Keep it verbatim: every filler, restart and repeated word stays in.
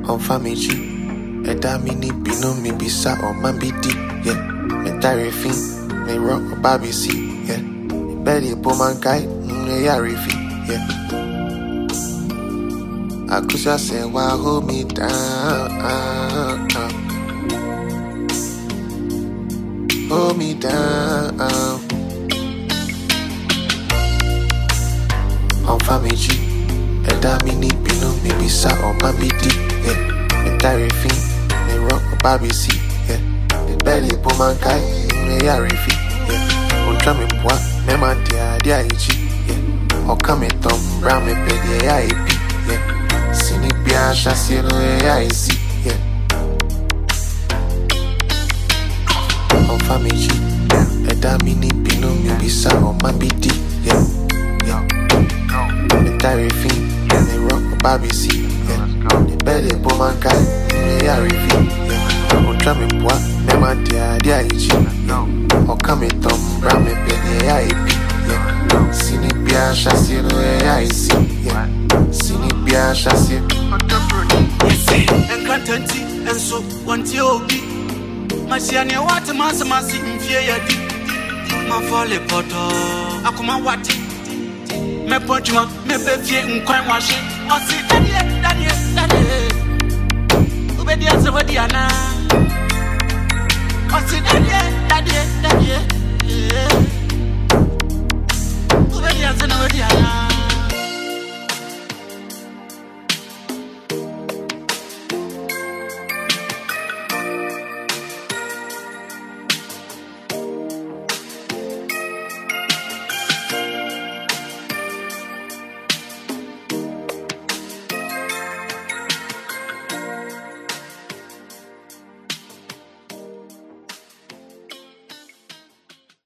on family. A damini bino mi bisa on mambidi, yeah. Me tarifi, me rock or baby see, yeah. Me belly poman guy, me yarifi, yeah. I could just say, why hold me down, hold me down, on family. A damini bino mi bisa on mambidi, yeah. Me tarifi, me rock or baby see, yeah. Me belly poman guy, me yarifi, yeah. On tram me bois, me man dia dia ichi, yeah. Or come it on brown me pedi I P, yeah. Sini bia chassi no I see, yeah. On family, a damini bino mi bisa on mambidi, yeah. Yeah. Me tarifi, me rock or baby see, yeah. Me belly poman guy, me yarifi, yeah. On tram me bois, me man dia dia ichi, yeah. Or come it on brown me pedi I P, yeah. Sini bia chassi no I see, yeah. Sini bia chassi. And contenty and so one T O B. Masiania what massa massi in fear. My folly poto. Akuma wati. Me ponchuma, me befie in crime washing. What's it? Daniel, Daniel, Daniel. Ubedia Savadiana. What's it? Daniel, Daniel, Daniel. Ubedia Savadiana.